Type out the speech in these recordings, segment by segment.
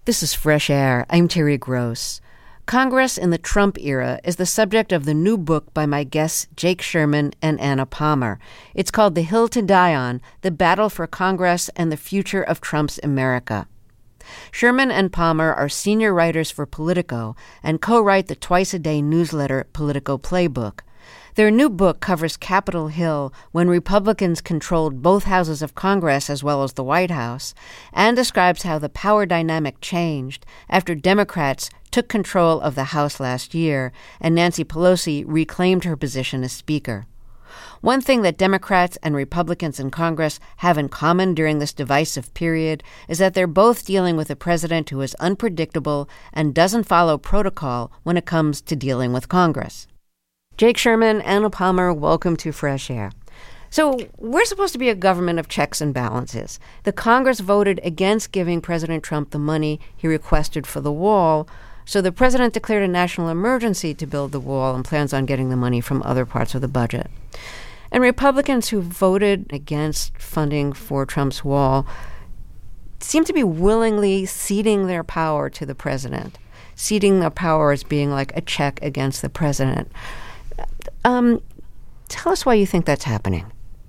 This is Fresh Air. I'm Terry Gross. Congress in the Trump era is the subject of the new book by my guests Jake Sherman and Anna Palmer. It's called The Hill to Die On, The Battle for Congress and the Future of Trump's America. Sherman and Palmer are senior writers for Politico and co-write the twice-a-day newsletter Politico Playbook. Their new book covers Capitol Hill when Republicans controlled both houses of Congress as well as the White House, and describes how the power dynamic changed after Democrats took control of the House last year and Nancy Pelosi reclaimed her position as Speaker. One thing that Democrats and Republicans in Congress have in common during this divisive period is that they're both dealing with a president who is unpredictable and doesn't follow protocol when it comes to dealing with Congress. Jake Sherman, Anna Palmer, welcome to Fresh Air. So we're supposed to be a government of checks and balances. The Congress voted against giving President Trump the money he requested for the wall, so the president declared a national emergency to build the wall and plans on getting the money from other parts of the budget. And Republicans who voted against funding for Trump's wall seem to be willingly ceding their power to the president, ceding their power as being like a check against the president. Tell us why you think that's happening.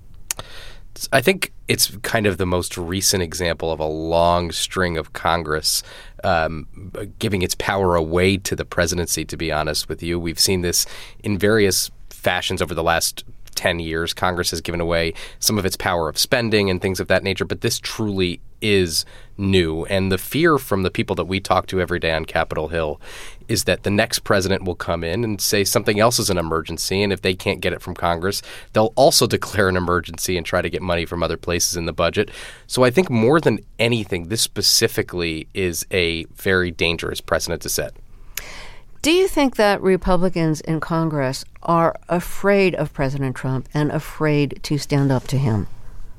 I think it's kind of the most recent example of a long string of Congress giving its power away to the presidency, to be honest with you. We've seen this in various fashions over the last 10 years. Congress has given away some of its power of spending and things of that nature, but this truly is new. And the fear from the people that we talk to every day on Capitol Hill is that the next president will come in and say something else is an emergency, and if they can't get it from Congress, they'll also declare an emergency and try to get money from other places in the budget. So I think more than anything, this specifically is a very dangerous precedent to set. Do you think that Republicans in Congress are afraid of President Trump and afraid to stand up to him?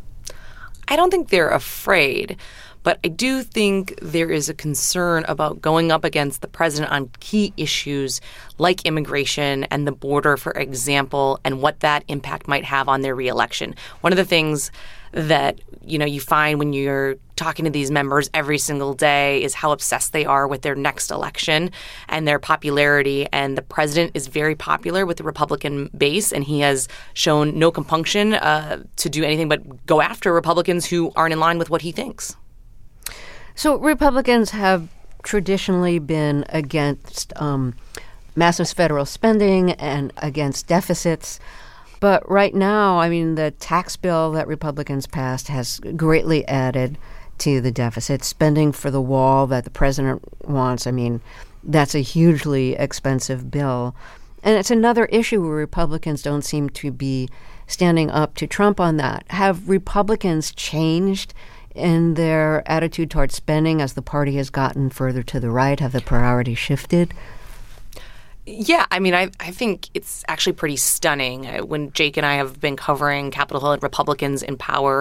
I don't think they're afraid, but I do think there is a concern about going up against the president on key issues like immigration and the border, for example, and what that impact might have on their reelection. One of the things that, you find when you're talking to these members every single day is how obsessed they are with their next election and their popularity. And the president is very popular with the Republican base, and he has shown no compunction to do anything but go after Republicans who aren't in line with what he thinks. So Republicans have traditionally been against massive federal spending and against deficits. But right now, the tax bill that Republicans passed has greatly added to the deficit. Spending for the wall that the president wants, that's a hugely expensive bill. And it's another issue where Republicans don't seem to be standing up to Trump on that. Have Republicans changed in their attitude towards spending as the party has gotten further to the right? Have the priorities shifted? Yeah, I think it's actually pretty stunning. When Jake and I have been covering Capitol Hill and Republicans in power,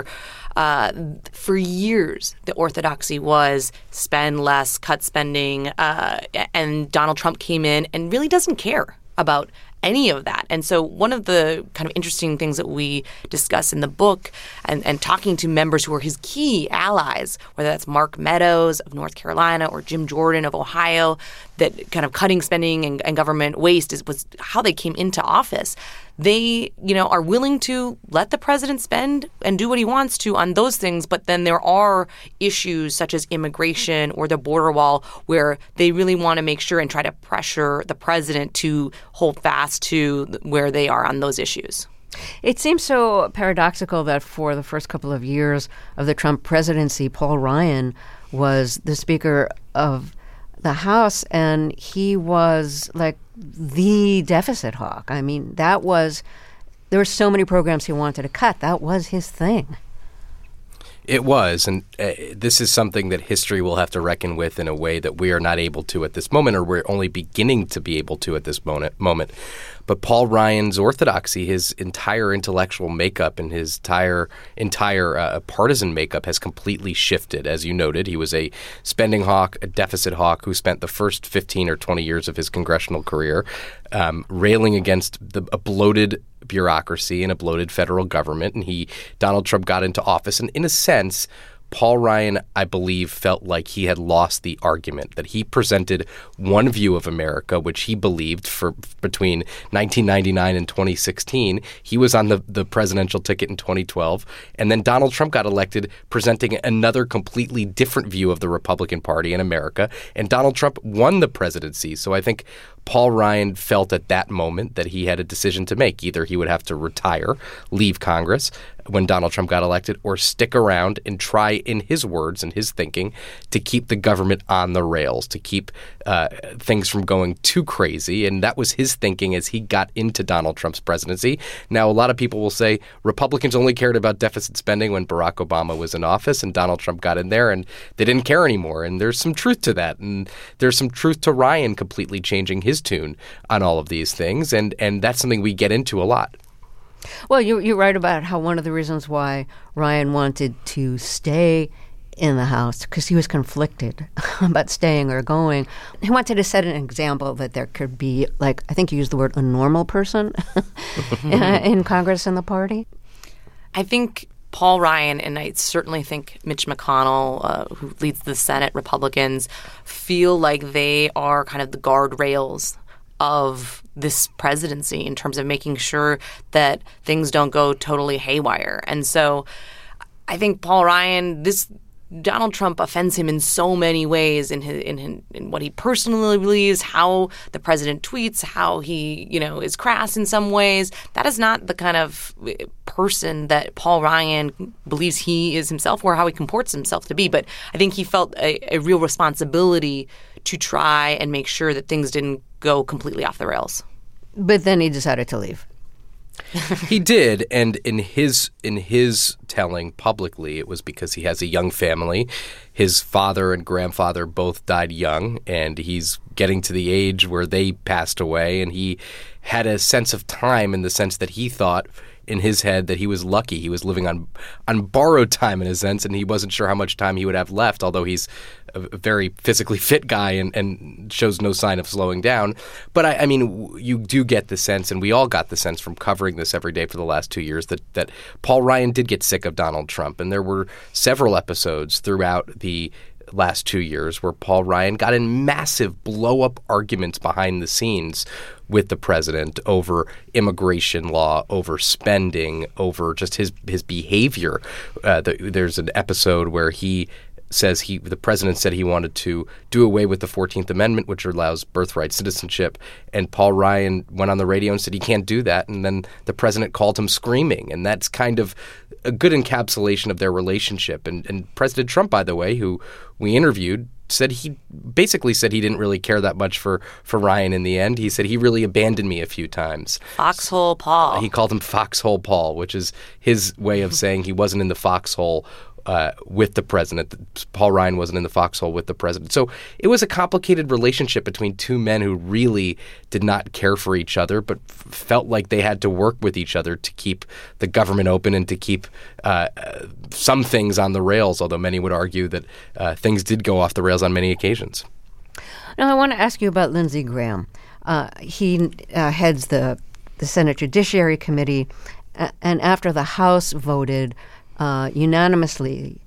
for years, the orthodoxy was spend less, cut spending, and Donald Trump came in and really doesn't care about any of that. And so one of the kind of interesting things that we discuss in the book and talking to members who are his key allies, whether that's Mark Meadows of North Carolina or Jim Jordan of Ohio, that kind of cutting spending and government waste was how they came into office. They, are willing to let the president spend and do what he wants to on those things. But then there are issues such as immigration or the border wall where they really want to make sure and try to pressure the president to hold fast to where they are on those issues. It seems so paradoxical that for the first couple of years of the Trump presidency, Paul Ryan was the Speaker of the House, and he was like the deficit hawk. There were so many programs he wanted to cut. That was his thing. It was, and this is something that history will have to reckon with in a way that we are not able to at this moment, or we're only beginning to be able to at this moment. But Paul Ryan's orthodoxy, his entire intellectual makeup and his entire partisan makeup has completely shifted. As you noted, he was a spending hawk, a deficit hawk who spent the first 15 or 20 years of his congressional career railing against a bloated bureaucracy and a bloated federal government. And Donald Trump got into office, and in a sense, Paul Ryan, I believe, felt like he had lost the argument, that he presented one view of America, which he believed for between 1999 and 2016. He was on the presidential ticket in 2012. And then Donald Trump got elected, presenting another completely different view of the Republican Party in America. And Donald Trump won the presidency. So I think Paul Ryan felt at that moment that he had a decision to make. Either he would have to retire, leave Congress when Donald Trump got elected, or stick around and try, in his words and his thinking, to keep the government on the rails, to keep things from going too crazy. And that was his thinking as he got into Donald Trump's presidency. Now, a lot of people will say Republicans only cared about deficit spending when Barack Obama was in office, and Donald Trump got in there and they didn't care anymore. And there's some truth to that. And there's some truth to Ryan completely changing his tune on all of these things. And that's something we get into a lot. Well, you're right about how one of the reasons why Ryan wanted to stay in the House, because he was conflicted about staying or going. He wanted to set an example that there could be, like, I think you used the word a normal person in Congress and the party. I think Paul Ryan, and I certainly think Mitch McConnell, who leads the Senate Republicans, feel like they are kind of the guardrails of this presidency in terms of making sure that things don't go totally haywire. And so I think Paul Ryan, Donald Trump offends him in so many ways in what he personally believes, how the president tweets, how he, is crass in some ways. That is not the kind of person that Paul Ryan believes he is himself or how he comports himself to be. But I think he felt a real responsibility to try and make sure that things didn't go completely off the rails. But then he decided to leave. He did, and in his telling publicly, it was because he has a young family. His father and grandfather both died young, and he's getting to the age where they passed away, and he had a sense of time in the sense that he thought in his head that he was lucky. He was living on borrowed time in a sense, and he wasn't sure how much time he would have left, although he's a very physically fit guy and shows no sign of slowing down. But I mean, you do get the sense, and we all got the sense from covering this every day for the last 2 years, that Paul Ryan did get sick of Donald Trump. And there were several episodes throughout the last 2 years where Paul Ryan got in massive blow-up arguments behind the scenes with the president over immigration law, over spending, over just his behavior. There's an episode where he says the president said he wanted to do away with the 14th Amendment, which allows birthright citizenship. And Paul Ryan went on the radio and said he can't do that. And then the president called him screaming. And that's kind of a good encapsulation of their relationship. And President Trump, by the way, who we interviewed, basically said he didn't really care that much for Ryan in the end. He said he really abandoned me a few times. Foxhole Paul. He called him Foxhole Paul, which is his way of saying he wasn't in the foxhole with the president. Paul Ryan wasn't in the foxhole with the president. So it was a complicated relationship between two men who really did not care for each other, but felt like they had to work with each other to keep the government open and to keep some things on the rails, although many would argue that things did go off the rails on many occasions. Now, I want to ask you about Lindsey Graham. He heads the Senate Judiciary Committee, and after the House voted unanimously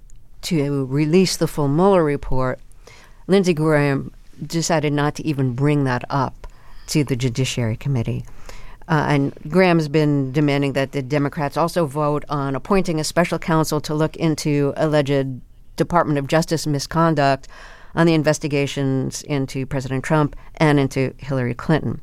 to release the full Mueller report, Lindsey Graham decided not to even bring that up to the Judiciary Committee. And Graham's been demanding that the Democrats also vote on appointing a special counsel to look into alleged Department of Justice misconduct on the investigations into President Trump and into Hillary Clinton.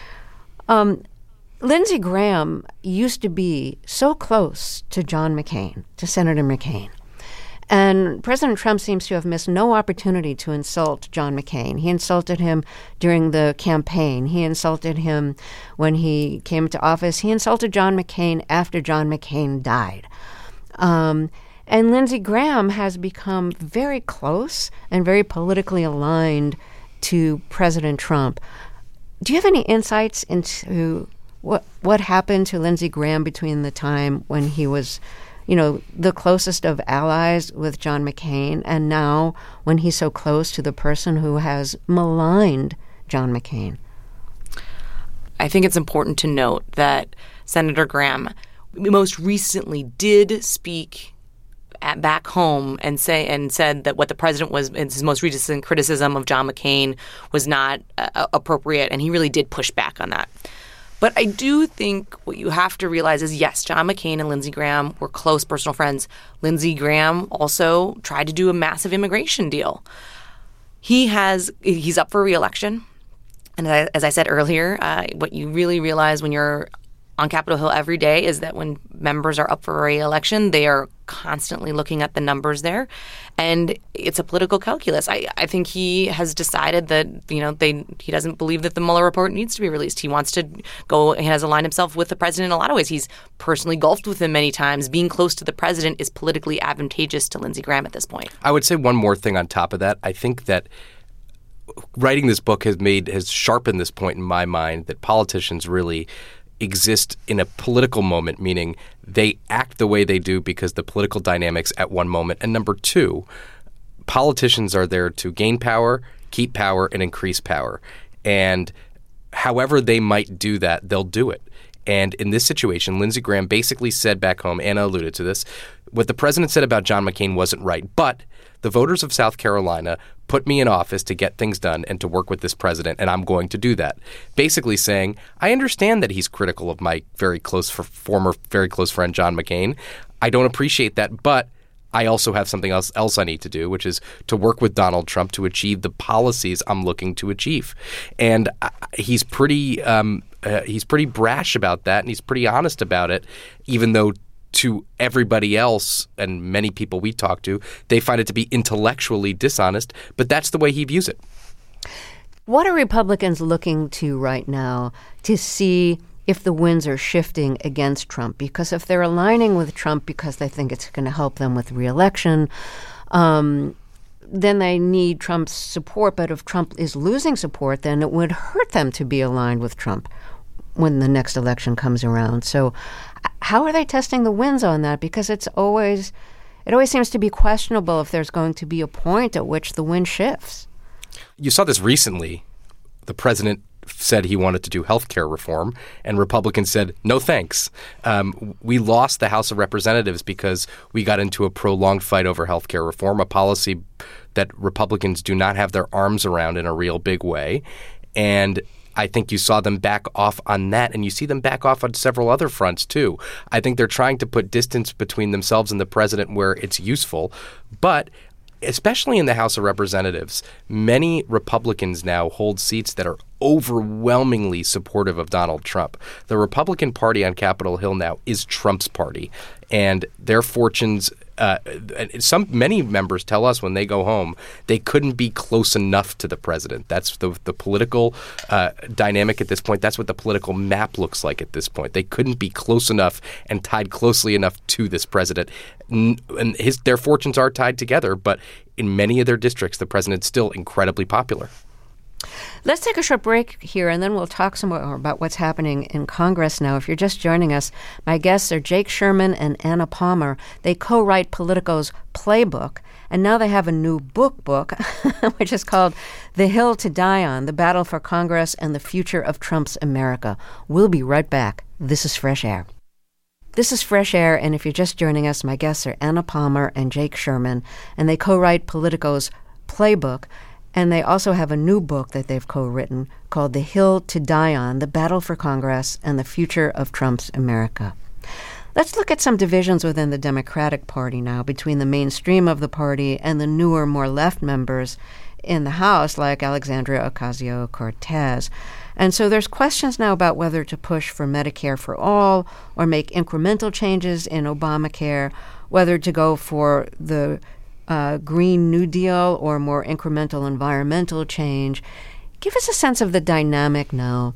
Lindsey Graham used to be so close to John McCain, to Senator McCain. And President Trump seems to have missed no opportunity to insult John McCain. He insulted him during the campaign. He insulted him when he came to office. He insulted John McCain after John McCain died. And Lindsey Graham has become very close and very politically aligned to President Trump. Do you have any insights into what happened to Lindsey Graham between the time when he was, the closest of allies with John McCain and now when he's so close to the person who has maligned John McCain? I think it's important to note that Senator Graham most recently did speak back home and said that what the president was, in his most recent criticism of John McCain, was not appropriate, and he really did push back on that. But I do think what you have to realize is, yes, John McCain and Lindsey Graham were close personal friends. Lindsey Graham also tried to do a massive immigration deal. He's up for re-election. And as I said earlier, what you really realize when you're on Capitol Hill every day is that when members are up for re-election, they are constantly looking at the numbers there. And it's a political calculus. I think he has decided that, he doesn't believe that the Mueller report needs to be released. He wants to go, he has aligned himself with the president in a lot of ways. He's personally golfed with him many times. Being close to the president is politically advantageous to Lindsey Graham at this point. I would say one more thing on top of that. I think that writing this book has sharpened this point in my mind that politicians really exist in a political moment, meaning they act the way they do because the political dynamics at one moment. And number two, politicians are there to gain power, keep power, and increase power. And however they might do that, they'll do it. And in this situation, Lindsey Graham basically said back home, Anna alluded to this, what the president said about John McCain wasn't right. But the voters of South Carolina put me in office to get things done and to work with this president, and I'm going to do that. Basically saying, I understand that he's critical of my former very close friend John McCain. I don't appreciate that, but I also have something else I need to do, which is to work with Donald Trump to achieve the policies I'm looking to achieve. And he's pretty brash about that, and he's pretty honest about it, even though to everybody else and many people we talk to, they find it to be intellectually dishonest, but that's the way he views it. What are Republicans looking to right now to see if the winds are shifting against Trump? Because if they're aligning with Trump because they think it's going to help them with re-election, then they need Trump's support. But if Trump is losing support, then it would hurt them to be aligned with Trump when the next election comes around. So how are they testing the winds on that? Because it always seems to be questionable if there's going to be a point at which the wind shifts. You saw this recently. The president said he wanted to do health care reform, and Republicans said, no thanks. We lost the House of Representatives because we got into a prolonged fight over health care reform, a policy that Republicans do not have their arms around in a real big way. And I think you saw them back off on that, and you see them back off on several other fronts, too. I think they're trying to put distance between themselves and the president where it's useful. But especially in the House of Representatives, many Republicans now hold seats that are overwhelmingly supportive of Donald Trump. The Republican Party on Capitol Hill now is Trump's party, and their fortunes many members tell us when they go home they couldn't be close enough to the president. That's the political dynamic at this point. That's what the political map looks like at this point. They couldn't be close enough and tied closely enough to this president. And their fortunes are tied together, but in many of their districts, the president's still incredibly popular. Let's take a short break here, and then we'll talk some more about what's happening in Congress now. If you're just joining us, my guests are Jake Sherman and Anna Palmer. They co-write Politico's Playbook, and now they have a new book, which is called The Hill to Die On, The Battle for Congress and the Future of Trump's America. We'll be right back. This is Fresh Air. This is Fresh Air, and if you're just joining us, my guests are Anna Palmer and Jake Sherman, and they co-write Politico's Playbook. And they also have a new book that they've co-written called The Hill to Die On, The Battle for Congress and the Future of Trump's America. Let's look at some divisions within the Democratic Party now between the mainstream of the party and the newer, more left members in the House, like Alexandria Ocasio-Cortez. And so there's questions now about whether to push for Medicare for all or make incremental changes in Obamacare, whether to go for the Green New Deal or more incremental environmental change. Give us a sense of the dynamic now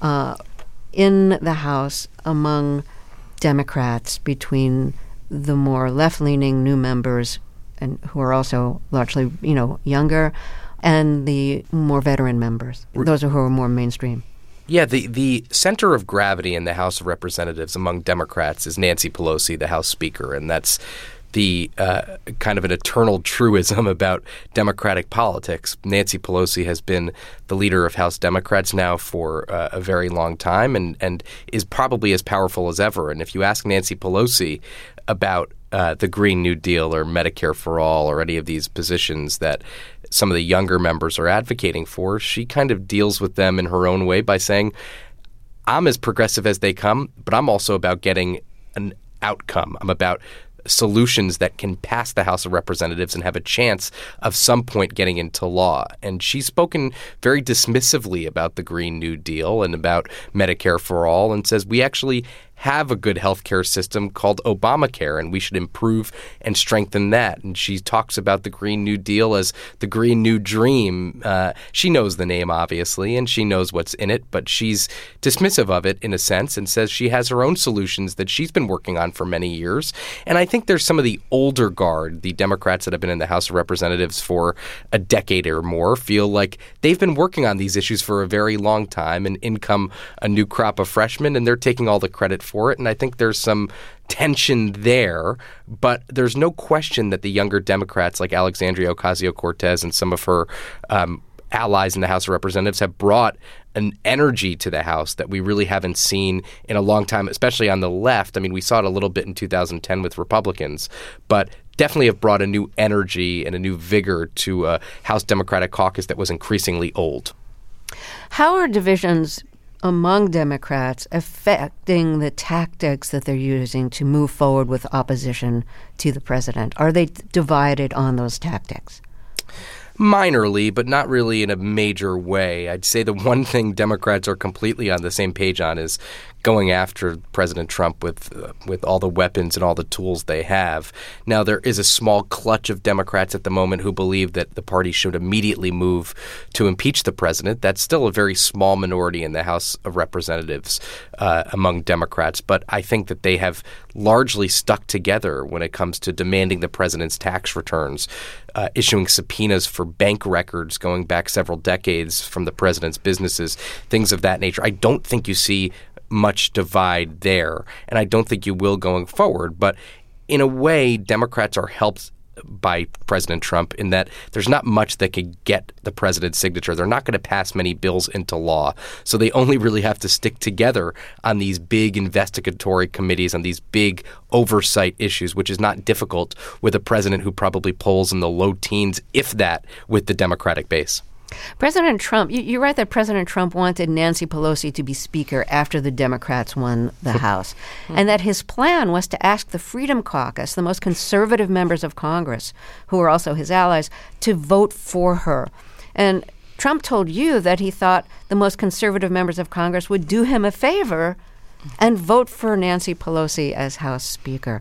in the House among Democrats between the more left-leaning new members and who are also largely, younger, and the more veteran members, those who are more mainstream. Yeah, the center of gravity in the House of Representatives among Democrats is Nancy Pelosi, the House Speaker, and that's the kind of an eternal truism about Democratic politics. Nancy Pelosi has been the leader of House Democrats now for a very long time and is probably as powerful as ever. And if you ask Nancy Pelosi about the Green New Deal or Medicare for All or any of these positions that some of the younger members are advocating for. She kind of deals with them in her own way by saying, I'm as progressive as they come, but I'm also about getting an outcome. I'm about solutions that can pass the House of Representatives and have a chance of some point getting into law. And she's spoken very dismissively about the Green New Deal and about Medicare for All and says we actually have a good healthcare system called Obamacare, and we should improve and strengthen that. And she talks about the Green New Deal as the Green New Dream. She knows the name, obviously, and she knows what's in it, but she's dismissive of it in a sense and says she has her own solutions that she's been working on for many years. And I think there's some of the older guard, the Democrats that have been in the House of Representatives for a decade or more, feel like they've been working on these issues for a very long time, and in come a new crop of freshmen, and they're taking all the credit for it. And I think there's some tension there, but there's no question that the younger Democrats like Alexandria Ocasio-Cortez and some of her allies in the House of Representatives have brought an energy to the House that we really haven't seen in a long time, especially on the left. I mean, we saw it a little bit in 2010 with Republicans, but definitely have brought a new energy and a new vigor to a House Democratic caucus that was increasingly old. How are divisions among Democrats affecting the tactics that they're using to move forward with opposition to the president? Are they divided on those tactics? Minorly, but not really in a major way. I'd say the one thing Democrats are completely on the same page on is going after President Trump with all the weapons and all the tools they have. Now, there is a small clutch of Democrats at the moment who believe that the party should immediately move to impeach the president. That's still a very small minority in the House of Representatives among Democrats, but I think that they have largely stuck together when it comes to demanding the president's tax returns, issuing subpoenas for bank records going back several decades from the president's businesses, things of that nature. I don't think you see much divide there, and I don't think you will going forward. But in a way, Democrats are helped by President Trump in that there's not much that could get the president's signature. They're not going to pass many bills into law. So they only really have to stick together on these big investigatory committees, on these big oversight issues, which is not difficult with a president who probably polls in the low teens, if that, with the Democratic base. President Trump, you write that President Trump wanted Nancy Pelosi to be Speaker after the Democrats won the House, and that his plan was to ask the Freedom Caucus, the most conservative members of Congress, who are also his allies, to vote for her. And Trump told you that he thought the most conservative members of Congress would do him a favor and vote for Nancy Pelosi as House Speaker.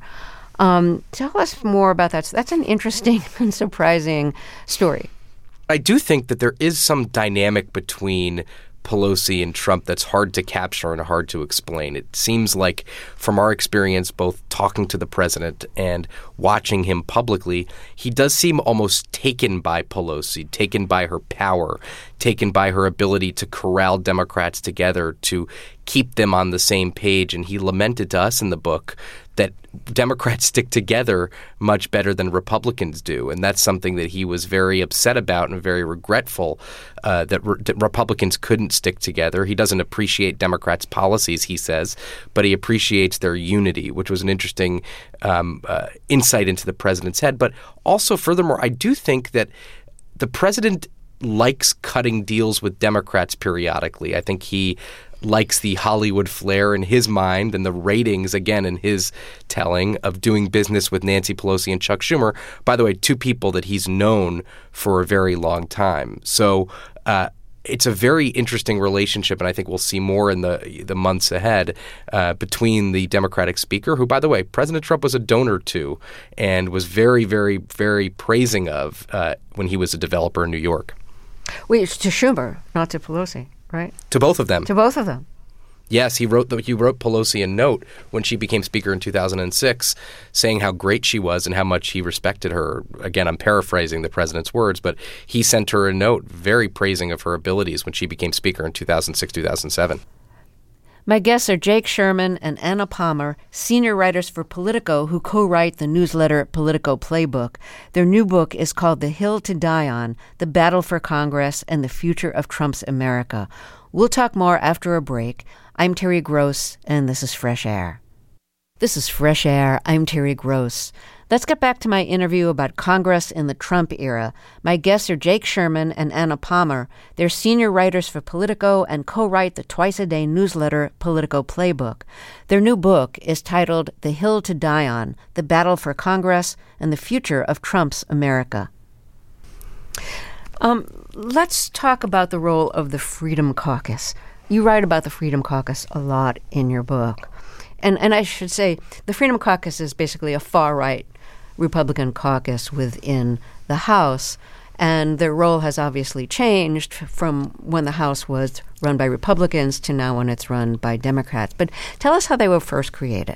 Tell us more about that. That's an interesting and surprising story. I do think that there is some dynamic between Pelosi and Trump that's hard to capture and hard to explain. It seems like, from our experience, both talking to the president and watching him publicly, he does seem almost taken by Pelosi, taken by her power, taken by her ability to corral Democrats together, to keep them on the same page. And he lamented to us in the book that Democrats stick together much better than Republicans do. And that's something that he was very upset about and very regretful that Republicans couldn't stick together. He doesn't appreciate Democrats' policies, he says, but he appreciates their unity, which was an interesting insight into the president's head. But also, furthermore, I do think that the president likes cutting deals with Democrats periodically. I think he likes the Hollywood flair in his mind and the ratings, again, in his telling, of doing business with Nancy Pelosi and Chuck Schumer. By the way, two people that he's known for a very long time. So it's a very interesting relationship, and I think we'll see more in the months ahead between the Democratic Speaker, who, by the way, President Trump was a donor to and was very, very, very praising of when he was a developer in New York. Wait, to Schumer, not to Pelosi, right? To both of them. To both of them. Yes, he wrote Pelosi a note when she became Speaker in 2006 saying how great she was and how much he respected her. Again, I'm paraphrasing the president's words, but he sent her a note very praising of her abilities when she became Speaker in 2006, 2007. My guests are Jake Sherman and Anna Palmer, senior writers for Politico, who co-write the newsletter Politico Playbook. Their new book is called The Hill to Die On, The Battle for Congress and the Future of Trump's America. We'll talk more after a break. I'm Terry Gross, and this is Fresh Air. This is Fresh Air. I'm Terry Gross. Let's get back to my interview about Congress in the Trump era. My guests are Jake Sherman and Anna Palmer. They're senior writers for Politico and co-write the twice-a-day newsletter Politico Playbook. Their new book is titled The Hill to Die On, The Battle for Congress and the Future of Trump's America. Let's talk about the role of the Freedom Caucus. You write about the Freedom Caucus a lot in your book. And I should say, the Freedom Caucus is basically a far-right Republican caucus within the House, and their role has obviously changed from when the House was run by Republicans to now when it's run by Democrats. But tell us how they were first created.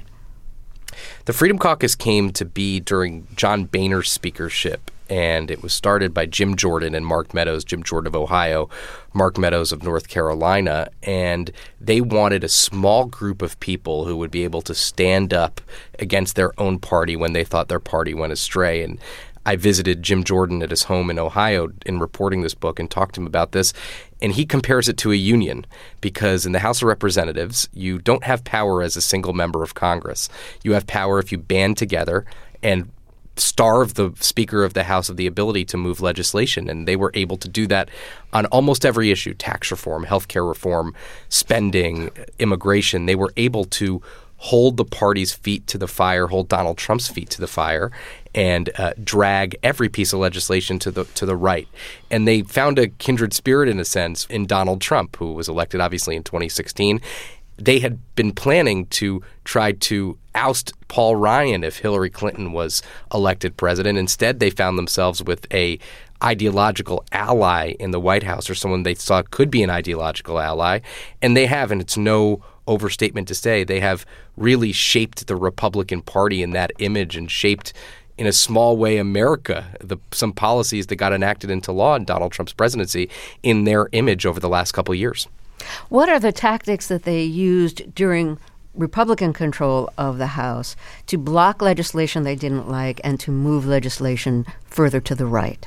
The Freedom Caucus came to be during John Boehner's speakership, and it was started by Jim Jordan and Mark Meadows, Jim Jordan of Ohio, Mark Meadows of North Carolina, and they wanted a small group of people who would be able to stand up against their own party when they thought their party went astray. And I visited Jim Jordan at his home in Ohio in reporting this book and talked to him about this. And he compares it to a union because in the House of Representatives, you don't have power as a single member of Congress. You have power if you band together and starve the Speaker of the House of the ability to move legislation. And they were able to do that on almost every issue, tax reform, healthcare reform, spending, immigration. They were able to hold the party's feet to the fire, hold Donald Trump's feet to the fire, and drag every piece of legislation to the right. And they found a kindred spirit, in a sense, in Donald Trump, who was elected, obviously, in 2016. They had been planning to try to oust Paul Ryan if Hillary Clinton was elected president. Instead, they found themselves with a ideological ally in the White House, or someone they thought could be an ideological ally. And they have, and it's no overstatement to say, they have really shaped the Republican Party in that image and shaped, in a small way, America, some policies that got enacted into law in Donald Trump's presidency in their image over the last couple of years. What are the tactics that they used during Republican control of the House to block legislation they didn't like and to move legislation further to the right?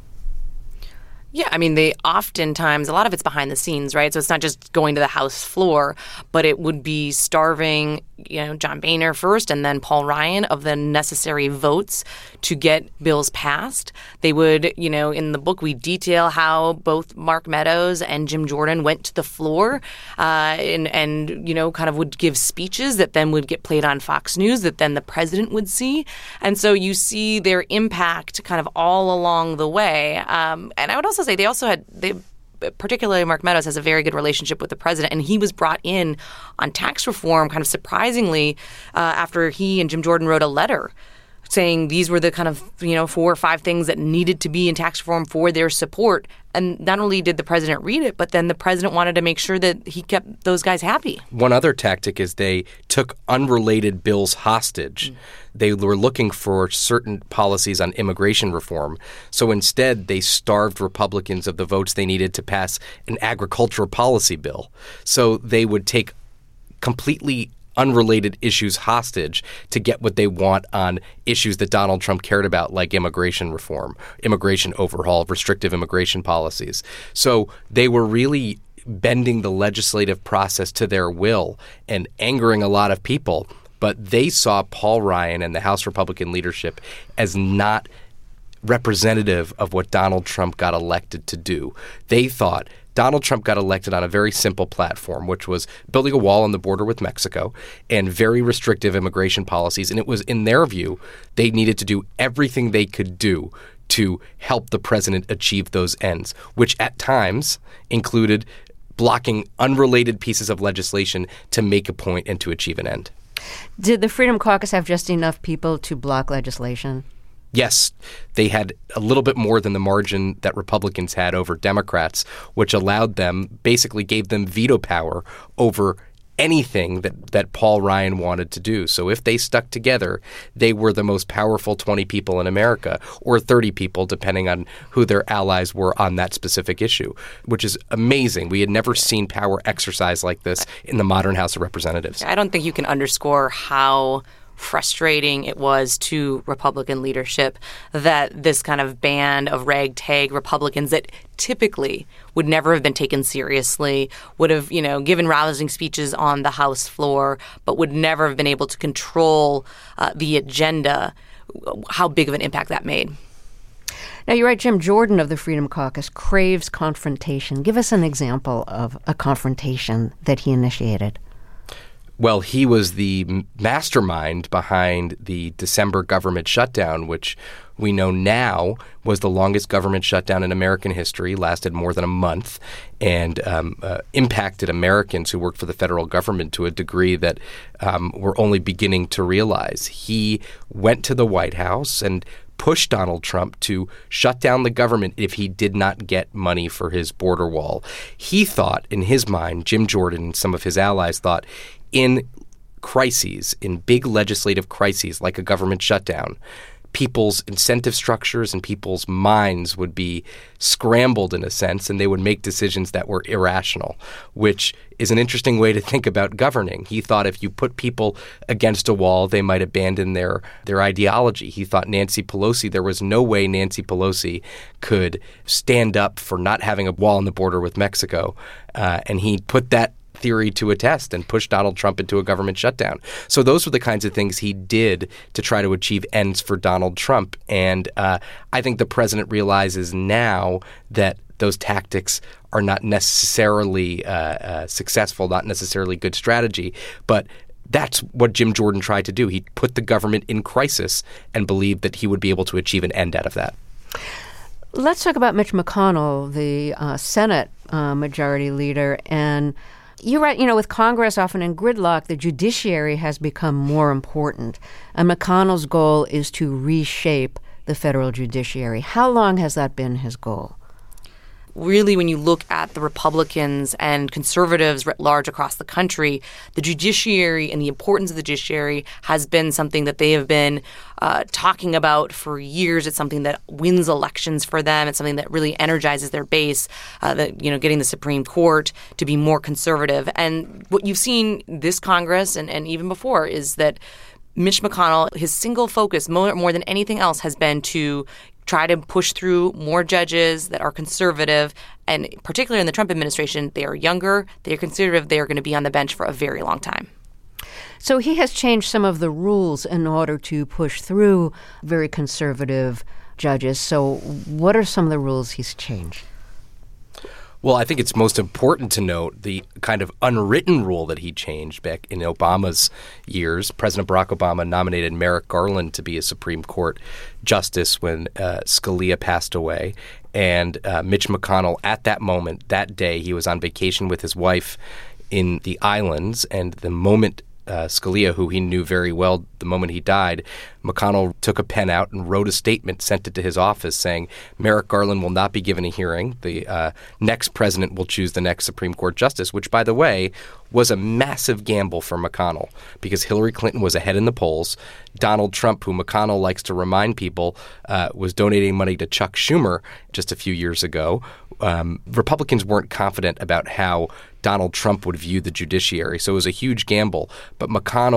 Yeah, I mean, they oftentimes, a lot of it's behind the scenes, right? So it's not just going to the House floor, but it would be starving, John Boehner first and then Paul Ryan of the necessary votes to get bills passed. They would, in the book, we detail how both Mark Meadows and Jim Jordan went to the floor and kind of would give speeches that then would get played on Fox News that then the president would see. And so you see their impact kind of all along the way. And I would also say particularly Mark Meadows has a very good relationship with the president, and he was brought in on tax reform kind of surprisingly after he and Jim Jordan wrote a letter saying these were the kind of 4 or 5 things that needed to be in tax reform for their support. And not only did the president read it, but then the president wanted to make sure that he kept those guys happy. One other tactic is they took unrelated bills hostage. They were looking for certain policies on immigration reform. So instead, they starved Republicans of the votes they needed to pass an agricultural policy bill. So they would take completely unrelated issues hostage to get what they want on issues that Donald Trump cared about, like immigration reform, immigration overhaul, restrictive immigration policies. So they were really bending the legislative process to their will and angering a lot of people. But they saw Paul Ryan and the House Republican leadership as not representative of what Donald Trump got elected to do. They thought Donald Trump got elected on a very simple platform, which was building a wall on the border with Mexico and very restrictive immigration policies. And it was, in their view, they needed to do everything they could do to help the president achieve those ends, which at times included blocking unrelated pieces of legislation to make a point and to achieve an end. Did the Freedom Caucus have just enough people to block legislation? Yes, they had a little bit more than the margin that Republicans had over Democrats, which allowed them, basically gave them veto power over anything that Paul Ryan wanted to do. So if they stuck together, they were the most powerful 20 people in America, or 30 people, depending on who their allies were on that specific issue, which is amazing. We had never seen power exercised like this in the modern House of Representatives. I don't think you can underscore how frustrating it was to Republican leadership that this kind of band of ragtag Republicans that typically would never have been taken seriously, would have, given rousing speeches on the House floor, but would never have been able to control the agenda, how big of an impact that made. Now, you're right, Jim Jordan of the Freedom Caucus craves confrontation. Give us an example of a confrontation that he initiated. Well, he was the mastermind behind the December government shutdown, which we know now was the longest government shutdown in American history, lasted more than a month, and impacted Americans who worked for the federal government to a degree that we're only beginning to realize. He went to the White House and pushed Donald Trump to shut down the government if he did not get money for his border wall. He thought, in his mind, Jim Jordan and some of his allies thought, in crises, in big legislative crises like a government shutdown, people's incentive structures and people's minds would be scrambled in a sense, and they would make decisions that were irrational, which is an interesting way to think about governing. He thought if you put people against a wall, they might abandon their ideology. He thought there was no way Nancy Pelosi could stand up for not having a wall on the border with Mexico, and he put that theory to a test and pushed Donald Trump into a government shutdown. So those were the kinds of things he did to try to achieve ends for Donald Trump. And I think the president realizes now that those tactics are not necessarily successful, not necessarily good strategy, but that's what Jim Jordan tried to do. He put the government in crisis and believed that he would be able to achieve an end out of that. Let's talk about Mitch McConnell, the Senate majority leader. And you're right, with Congress often in gridlock, the judiciary has become more important. And McConnell's goal is to reshape the federal judiciary. How long has that been his goal? Really, when you look at the Republicans and conservatives writ large across the country, the judiciary and the importance of the judiciary has been something that they have been talking about for years. It's something that wins elections for them. It's something that really energizes their base, getting the Supreme Court to be more conservative. And what you've seen this Congress and even before is that Mitch McConnell, his single focus more than anything else has been to try to push through more judges that are conservative, and particularly in the Trump administration, they are younger, they are conservative, they are going to be on the bench for a very long time. So he has changed some of the rules in order to push through very conservative judges. So what are some of the rules he's changed? Well, I think it's most important to note the kind of unwritten rule that he changed back in Obama's years. President Barack Obama nominated Merrick Garland to be a Supreme Court justice when Scalia passed away. And Mitch McConnell, at that moment, that day, he was on vacation with his wife in the islands. And the moment Scalia, who he knew very well, the moment he died, McConnell took a pen out and wrote a statement, sent it to his office saying, Merrick Garland will not be given a hearing. The next president will choose the next Supreme Court justice, which, by the way, was a massive gamble for McConnell because Hillary Clinton was ahead in the polls. Donald Trump, who McConnell likes to remind people, was donating money to Chuck Schumer just a few years ago. Republicans weren't confident about how Donald Trump would view the judiciary, so it was a huge gamble. But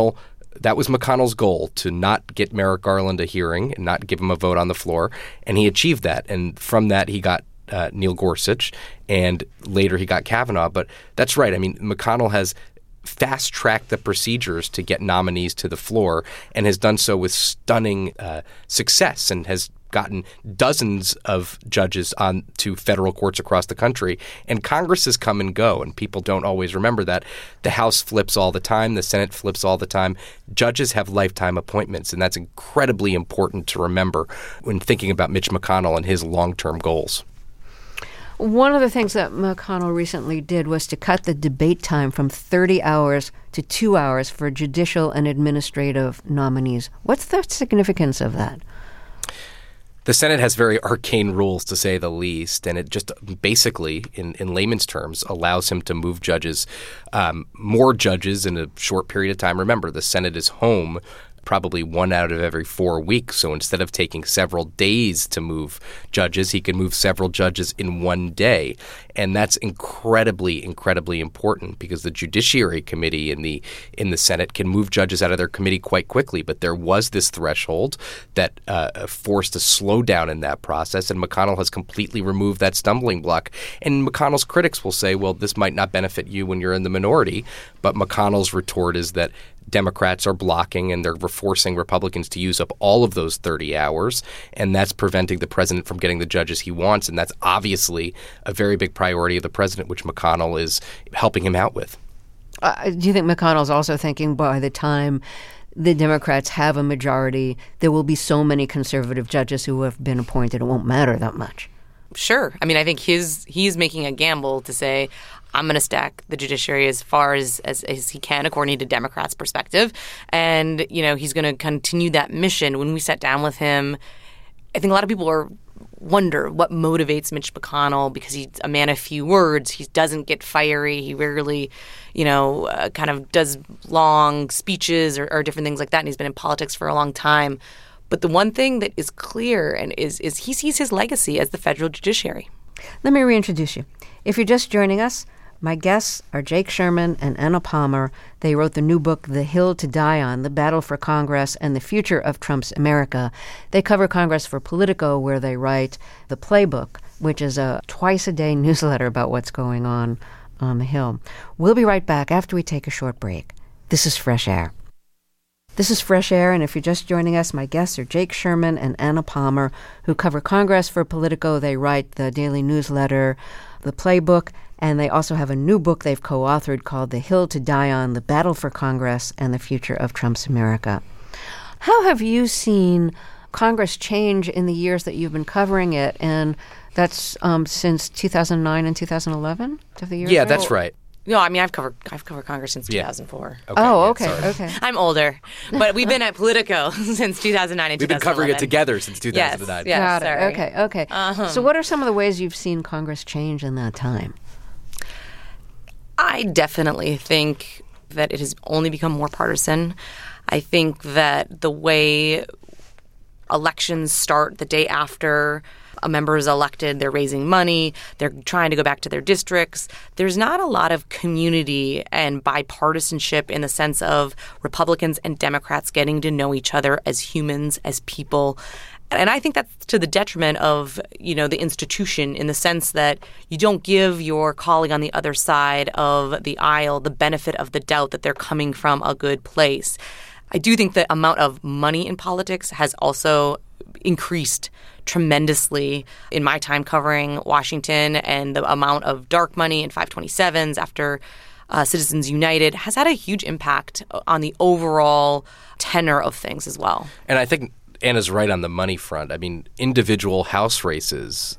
that was McConnell's goal, to not get Merrick Garland a hearing and not give him a vote on the floor, and he achieved that. And from that, he got Neil Gorsuch, and later he got Kavanaugh. But that's right. I mean, McConnell has fast-tracked the procedures to get nominees to the floor and has done so with stunning success and has gotten dozens of judges on to federal courts across the country. And Congress has come and go, and people don't always remember that. The House flips all the time. The Senate flips all the time. Judges have lifetime appointments, and that's incredibly important to remember when thinking about Mitch McConnell and his long-term goals. One of the things that McConnell recently did was to cut the debate time from 30 hours to 2 hours for judicial and administrative nominees. What's the significance of that? The Senate has very arcane rules, to say the least, and it just basically, in layman's terms, allows him to move judges, more judges in a short period of time. Remember, the Senate is home probably 1 out of every 4 weeks. So instead of taking several days to move judges, he can move several judges in 1 day. And that's incredibly, incredibly important because the Judiciary Committee in the Senate can move judges out of their committee quite quickly. But there was this threshold that forced a slowdown in that process, and McConnell has completely removed that stumbling block. And McConnell's critics will say, well, this might not benefit you when you're in the minority. But McConnell's retort is that Democrats are blocking and they're forcing Republicans to use up all of those 30 hours, and that's preventing the president from getting the judges he wants. And that's obviously a very big priority of the president, which McConnell is helping him out with. Do you think McConnell's also thinking by the time the Democrats have a majority, there will be so many conservative judges who have been appointed, it won't matter that much? Sure. I mean, I think he's making a gamble to say, I'm going to stack the judiciary as far as he can, according to Democrats' perspective. And, he's going to continue that mission. When we sat down with him, I think a lot of people wonder what motivates Mitch McConnell, because he's a man of few words. He doesn't get fiery. He rarely, kind of does long speeches or different things like that. And he's been in politics for a long time. But the one thing that is clear and is he sees his legacy as the federal judiciary. Let me reintroduce you. If you're just joining us, my guests are Jake Sherman and Anna Palmer. They wrote the new book, The Hill to Die On, The Battle for Congress and the Future of Trump's America. They cover Congress for Politico, where they write The Playbook, which is a twice-a-day newsletter about what's going on the Hill. We'll be right back after we take a short break. This is Fresh Air. This is Fresh Air, and if you're just joining us, my guests are Jake Sherman and Anna Palmer, who cover Congress for Politico. They write the daily newsletter, The Playbook, and they also have a new book they've co-authored called The Hill to Die On, The Battle for Congress and the Future of Trump's America. How have you seen Congress change in the years that you've been covering it? And that's since 2009 and 2011? Yeah, that's right. No, I mean, I've covered Congress since 2004. Okay, okay. I'm older, but we've been at Politico since 2009 and 2011. We've been covering it together since 2009. Yes, Got sorry. it. Okay. So what are some of the ways you've seen Congress change in that time? I definitely think that it has only become more partisan. I think that the way elections start the day after a member is elected, they're raising money, they're trying to go back to their districts. There's not a lot of community and bipartisanship in the sense of Republicans and Democrats getting to know each other as humans, as people. And I think that's to the detriment of, the institution, in the sense that you don't give your colleague on the other side of the aisle the benefit of the doubt that they're coming from a good place. I do think the amount of money in politics has also increased tremendously in my time covering Washington, and the amount of dark money and 527s after Citizens United has had a huge impact on the overall tenor of things as well. And I think Anna's right on the money front. I mean, individual House races,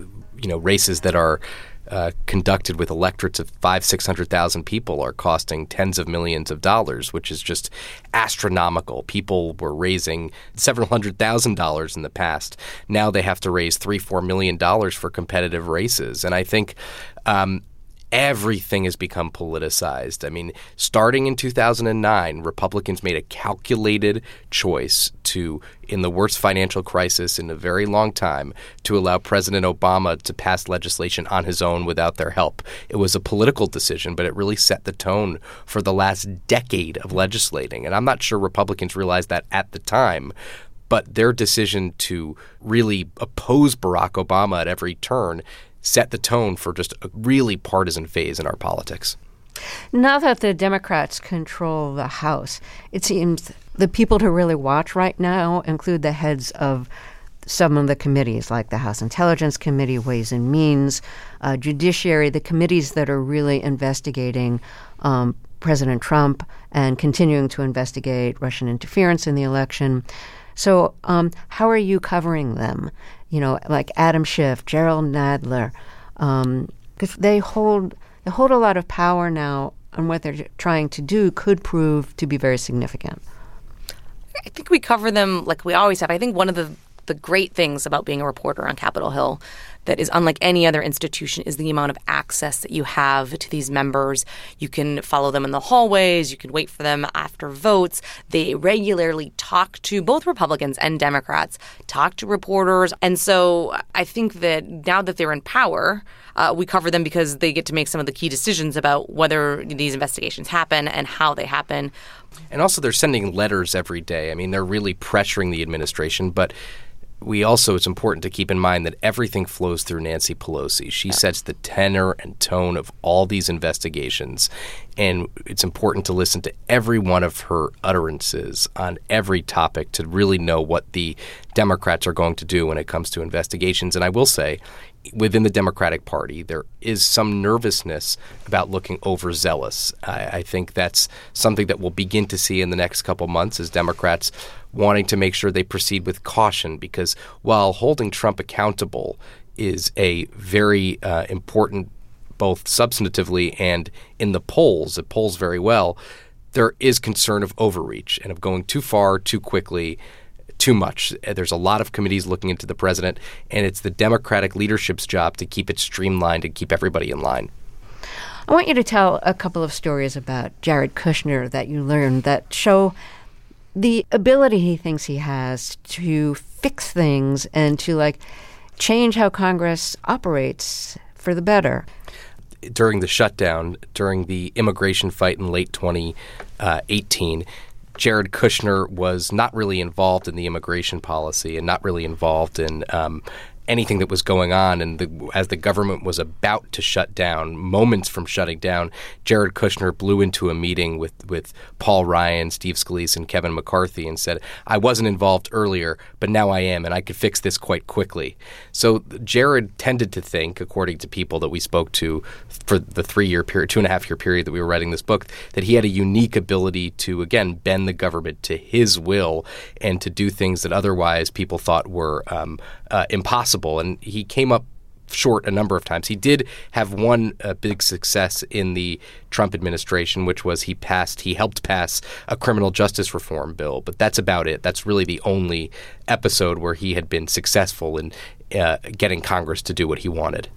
races that are conducted with electorates of 500,000-600,000 people are costing tens of millions of dollars, which is just astronomical. People were raising several $100,000 in the past. Now they have to raise $3-4 million for competitive races. And I think everything has become politicized. I mean, starting in 2009, Republicans made a calculated choice to, in the worst financial crisis in a very long time, to allow President Obama to pass legislation on his own without their help. It was a political decision, but it really set the tone for the last decade of legislating. And I'm not sure Republicans realized that at the time. But their decision to really oppose Barack Obama at every turn set the tone for just a really partisan phase in our politics. Now that the Democrats control the House, it seems the people to really watch right now include the heads of some of the committees, like the House Intelligence Committee, Ways and Means, Judiciary, the committees that are really investigating President Trump and continuing to investigate Russian interference in the election. So how are you covering them? Like Adam Schiff, Gerald Nadler, because they hold a lot of power now, and what they're trying to do could prove to be very significant. I think we cover them like we always have. I think one of the great things about being a reporter on Capitol Hill that is unlike any other institution is the amount of access that you have to these members. You can follow them in the hallways. You can wait for them after votes. They regularly talk to both Republicans and Democrats, talk to reporters. And so I think that now that they're in power, we cover them because they get to make some of the key decisions about whether these investigations happen and how they happen. And also they're sending letters every day. I mean, they're really pressuring the administration, but it's important to keep in mind that everything flows through Nancy Pelosi. She sets the tenor and tone of all these investigations, and it's important to listen to every one of her utterances on every topic to really know what the Democrats are going to do when it comes to investigations. And I will say, within the Democratic Party, there is some nervousness about looking overzealous. I think that's something that we'll begin to see in the next couple months as Democrats wanting to make sure they proceed with caution, because while holding Trump accountable is a very important, both substantively and in the polls, it polls very well, there is concern of overreach and of going too far, too quickly, too much. There's a lot of committees looking into the president, and it's the Democratic leadership's job to keep it streamlined and keep everybody in line. I want you to tell a couple of stories about Jared Kushner that you learned that show the ability he thinks he has to fix things and to change how Congress operates for the better. During the shutdown, during the immigration fight in late 2018, Jared Kushner was not really involved in the immigration policy and not really involved in anything that was going on. And as the government was about to shut down, moments from shutting down, Jared Kushner blew into a meeting with Paul Ryan, Steve Scalise, and Kevin McCarthy and said, I wasn't involved earlier, but now I am, and I could fix this quite quickly. So Jared tended to think, according to people that we spoke to for the 3-year period, 2.5-year period that we were writing this book, that he had a unique ability to, again, bend the government to his will and to do things that otherwise people thought were impossible. And he came up short a number of times. He did have one big success in the Trump administration, which was he helped pass a criminal justice reform bill. But that's about it. That's really the only episode where he had been successful in getting Congress to do what he wanted.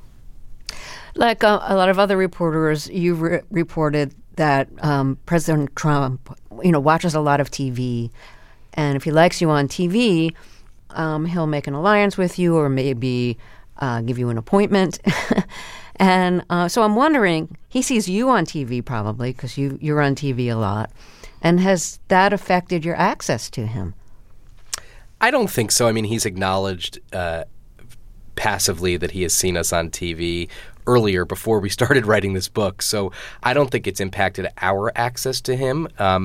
Like a lot of other reporters, you reported that President Trump, watches a lot of TV, and if he likes you on TV, he'll make an alliance with you or maybe give you an appointment. And so I'm wondering, he sees you on TV probably because you're on TV a lot. And has that affected your access to him? I don't think so. I mean, he's acknowledged passively that he has seen us on TV earlier before we started writing this book. So I don't think it's impacted our access to him.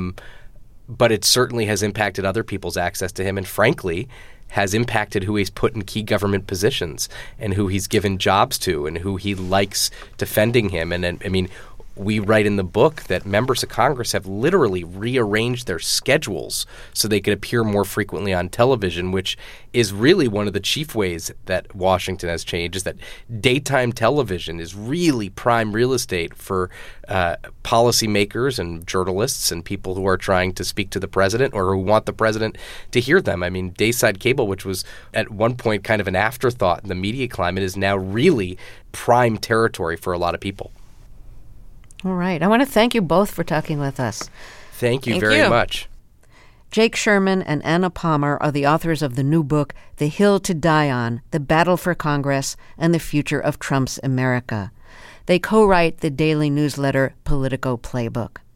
But it certainly has impacted other people's access to him. And frankly, has impacted who he's put in key government positions and who he's given jobs to and who he likes defending him. And I mean, we write in the book that members of Congress have literally rearranged their schedules so they could appear more frequently on television, which is really one of the chief ways that Washington has changed, is that daytime television is really prime real estate for policymakers and journalists and people who are trying to speak to the president or who want the president to hear them. I mean, dayside cable, which was at one point kind of an afterthought in the media climate, is now really prime territory for a lot of people. All right. I want to thank you both for talking with us. Thank you very much. Jake Sherman and Anna Palmer are the authors of the new book, The Hill to Die On, The Battle for Congress and the Future of Trump's America. They co-write the daily newsletter Politico Playbook.